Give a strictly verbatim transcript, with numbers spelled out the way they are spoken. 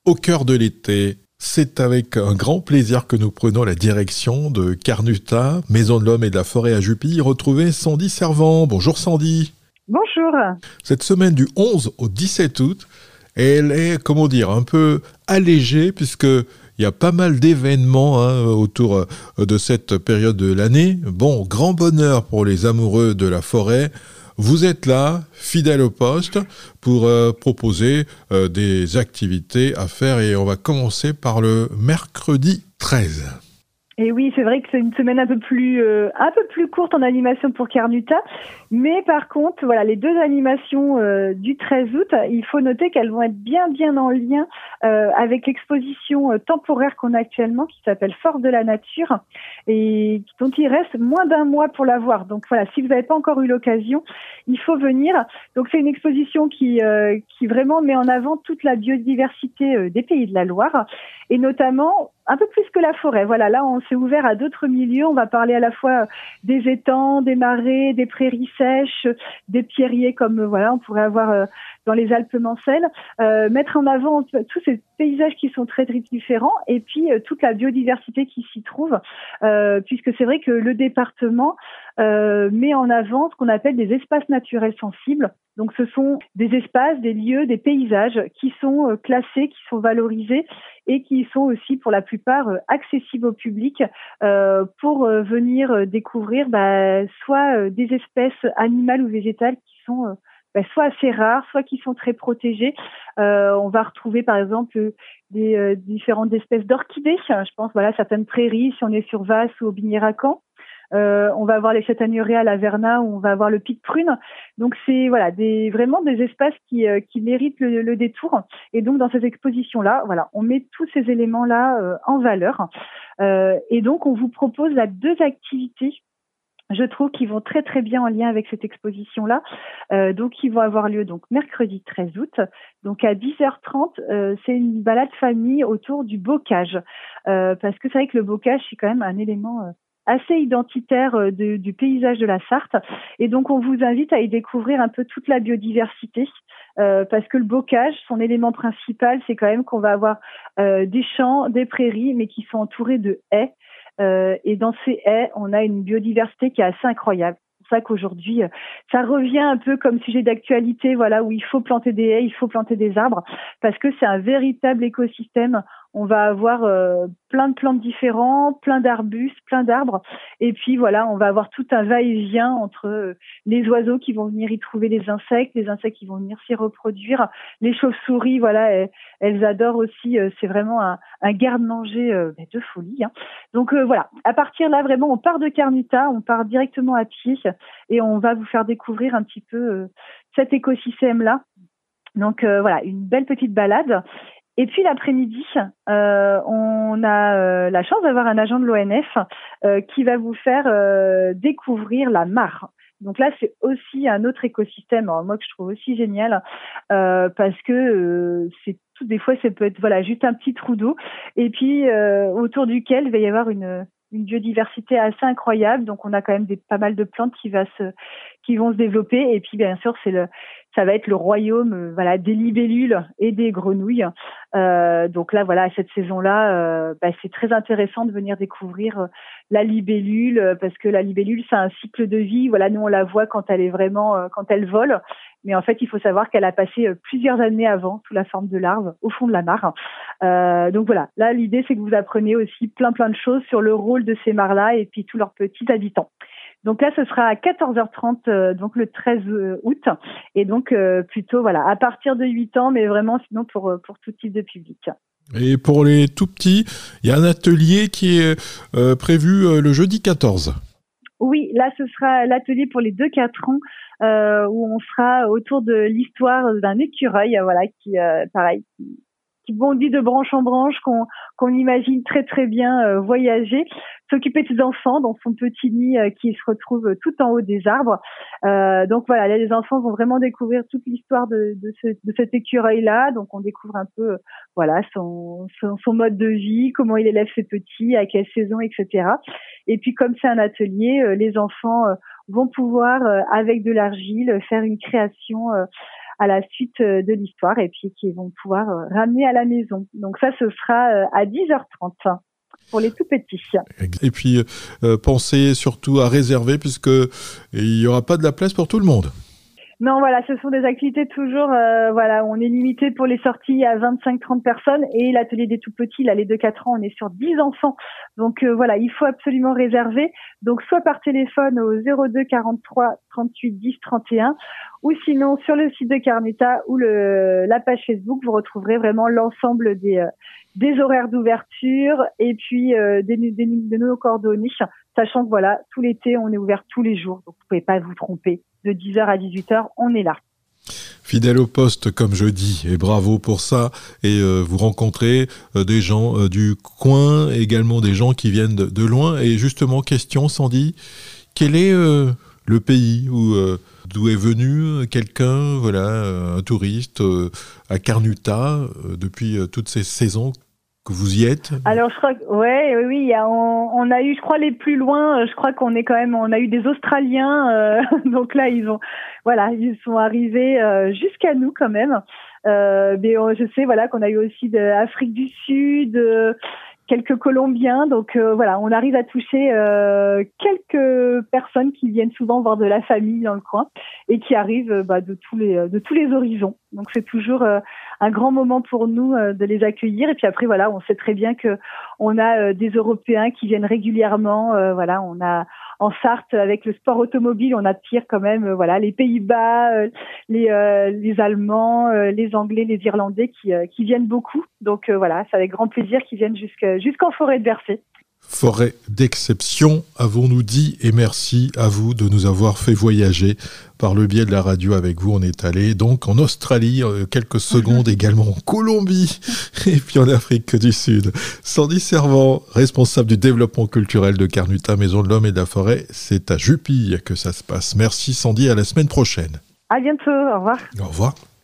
Au cœur de l'été, c'est avec un grand plaisir que nous prenons la direction de Carnuta, Maison de l'Homme et de la Forêt à Jupy, retrouver Sandy Servant. Bonjour Sandy. Bonjour. Cette semaine du onze au dix-sept août, elle est, comment dire, un peu allégée puisque il y a pas mal d'événements hein, autour de cette période de l'année. Bon, grand bonheur pour les amoureux de la forêt. Vous êtes là, fidèle au poste, pour euh, proposer euh, des activités à faire et on va commencer par le mercredi treize. Et oui, c'est vrai que c'est une semaine un peu plus euh, un peu plus courte en animation pour Carnuta, mais par contre, voilà, les deux animations euh, du treize août, il faut noter qu'elles vont être bien bien en lien euh, avec l'exposition euh, temporaire qu'on a actuellement, qui s'appelle Force de la nature, et dont il reste moins d'un mois pour la voir. Donc voilà, si vous n'avez pas encore eu l'occasion, il faut venir. Donc c'est une exposition qui euh, qui vraiment met en avant toute la biodiversité euh, des Pays de la Loire, et notamment un peu plus que la forêt. Voilà, là, on s'est ouvert à d'autres milieux. On va parler à la fois des étangs, des marais, des prairies sèches, des pierriers comme, voilà, on pourrait avoir euh, dans les Alpes-Mancelles. Euh, mettre en avant tous ces paysages qui sont très, très différents et puis euh, toute la biodiversité qui s'y trouve, euh, puisque c'est vrai que le département euh, met en avant ce qu'on appelle des espaces naturels sensibles. Donc, ce sont des espaces, des lieux, des paysages qui sont euh, classés, qui sont valorisés et qui sont aussi pour la plupart euh, accessibles au public euh, pour euh, venir euh, découvrir bah, soit euh, des espèces animales ou végétales qui sont euh, bah, soit assez rares, soit qui sont très protégées. Euh, on va retrouver par exemple des euh, différentes espèces d'orchidées. Je pense voilà certaines prairies si on est sur Vasse ou au Bigny-Racan. Euh, on va avoir les châtaigniers réales à Vernat, où on va avoir le pic prune. Donc c'est voilà des vraiment des espaces qui euh, qui méritent le, le détour. Et donc dans cette exposition là, voilà, on met tous ces éléments là euh, en valeur. Euh, et donc on vous propose là deux activités. Je trouve qu'ils vont très très bien en lien avec cette exposition-là. Euh, donc, ils vont avoir lieu donc mercredi treize août. Donc, à dix heures trente, euh, c'est une balade famille autour du bocage. Euh, parce que c'est vrai que le bocage, c'est quand même un élément euh, assez identitaire euh, de, du paysage de la Sarthe. Et donc, on vous invite à y découvrir un peu toute la biodiversité. Euh, parce que le bocage, son élément principal, c'est quand même qu'on va avoir euh, des champs, des prairies, mais qui sont entourés de haies. Euh, et dans ces haies, on a une biodiversité qui est assez incroyable. C'est pour ça qu'aujourd'hui, ça revient un peu comme sujet d'actualité, voilà, où il faut planter des haies, il faut planter des arbres, parce que c'est un véritable écosystème. On va avoir euh, plein de plantes différents, plein d'arbustes, plein d'arbres, et puis voilà, on va avoir tout un va-et-vient entre euh, les oiseaux qui vont venir y trouver les insectes, les insectes qui vont venir s'y reproduire, les chauves-souris, voilà, elles, elles adorent aussi. Euh, c'est vraiment un, un garde-manger euh, de folie. Hein. Donc euh, voilà, à partir là, vraiment, on part de Carnuta, on part directement à pied et on va vous faire découvrir un petit peu euh, cet écosystème-là. Donc euh, voilà, une belle petite balade. Et puis l'après-midi, euh, on a euh, la chance d'avoir un agent de l'O N F euh, qui va vous faire euh, découvrir la mare. Donc là, c'est aussi un autre écosystème, alors moi que je trouve aussi génial, euh, parce que euh, c'est tout, des fois, ça peut être voilà juste un petit trou d'eau, et puis euh, autour duquel il va y avoir une une biodiversité assez incroyable. Donc on a quand même des pas mal de plantes qui va se qui vont se développer, et puis bien sûr c'est le ça va être le royaume euh, voilà des libellules et des grenouilles. Euh, donc là voilà cette saison-là, euh, bah, c'est très intéressant de venir découvrir euh, la libellule, euh, parce que la libellule c'est un cycle de vie. Voilà, nous on la voit quand elle est vraiment euh, quand elle vole, mais en fait il faut savoir qu'elle a passé euh, plusieurs années avant sous la forme de larve au fond de la mare. Euh, donc voilà, là l'idée c'est que vous apprenez aussi plein plein de choses sur le rôle de ces mares-là et puis tous leurs petits habitants. Donc là, ce sera à quatorze heures trente, euh, donc le treize août, et donc euh, plutôt voilà à partir de huit ans, mais vraiment sinon pour pour tout type de public. Et pour les tout petits, il y a un atelier qui est euh, prévu euh, le jeudi quatorze. Oui, là, ce sera l'atelier pour les deux quatre ans, euh, où on sera autour de l'histoire d'un écureuil, voilà, qui, euh, pareil, qui, qui bondit de branche en branche, qu'on qu'on imagine très très bien euh, voyager, s'occuper de ses enfants dans son petit nid euh, qui se retrouve tout en haut des arbres. Euh, donc voilà, là, les enfants vont vraiment découvrir toute l'histoire de, de, ce, de cet écureuil-là. Donc on découvre un peu, euh, voilà, son, son, son mode de vie, comment il élève ses petits, à quelle saison, et cetera. Et puis comme c'est un atelier, euh, les enfants euh, vont pouvoir, euh, avec de l'argile, faire une création euh, à la suite de l'histoire et puis qu'ils vont pouvoir ramener à la maison. Donc ça, ce sera à dix heures trente pour les tout petits. Et puis, euh, pensez surtout à réserver puisque il n'y aura pas de la place pour tout le monde. Non, voilà, ce sont des activités toujours, euh, voilà, on est limité pour les sorties à vingt-cinq trente personnes et l'atelier des tout petits, là, les deux quatre ans, on est sur dix enfants. Donc euh, voilà, il faut absolument réserver. Donc soit par téléphone au zéro deux quarante-trois trente-huit dix trente et un ou sinon sur le site de Carnuta ou le, la page Facebook, vous retrouverez vraiment l'ensemble des, euh, des horaires d'ouverture et puis euh, des, des, de nos coordonnées, sachant que voilà, tout l'été, on est ouvert tous les jours, donc vous pouvez pas vous tromper. De dix heures à dix-huit heures, on est là. Fidèle au poste, comme je dis, et bravo pour ça. Et euh, vous rencontrez euh, des gens euh, du coin, également des gens qui viennent de, de loin. Et justement, question, Sandy, quel est euh, le pays où, euh, d'où est venu quelqu'un, voilà, un touriste euh, à Carnuta euh, depuis euh, toutes ces saisons que vous y êtes? Alors je crois que ouais, oui, oui, il y a, on, on a eu, je crois les plus loin, je crois qu'on est quand même, on a eu des Australiens, euh, donc là ils ont, voilà, ils sont arrivés euh, jusqu'à nous quand même. Euh, mais on, je sais, voilà, qu'on a eu aussi de Afrique du Sud, euh, quelques Colombiens, donc euh, voilà, on arrive à toucher euh, quelques personnes qui viennent souvent voir de la famille dans le coin et qui arrivent euh, bah, de tous les de tous les horizons. Donc c'est toujours euh, un grand moment pour nous euh, de les accueillir. Et puis après voilà, on sait très bien que on a euh, des Européens qui viennent régulièrement. Euh, voilà, on a en Sarthe avec le sport automobile, on attire quand même euh, voilà les Pays-Bas, euh, les euh, les Allemands, euh, les Anglais, les Irlandais qui euh, qui viennent beaucoup. Donc euh, voilà, c'est avec grand plaisir qu'ils viennent jusqu'à jusqu'en forêt de Bercé. Forêt d'exception, avons-nous dit, et merci à vous de nous avoir fait voyager par le biais de la radio avec vous. On est allé donc en Australie, quelques secondes également en Colombie et puis en Afrique du Sud. Sandy Servant, responsable du développement culturel de Carnuta, Maison de l'Homme et de la Forêt, c'est à Jupille que ça se passe. Merci Sandy, à la semaine prochaine. À bientôt, au revoir. Au revoir.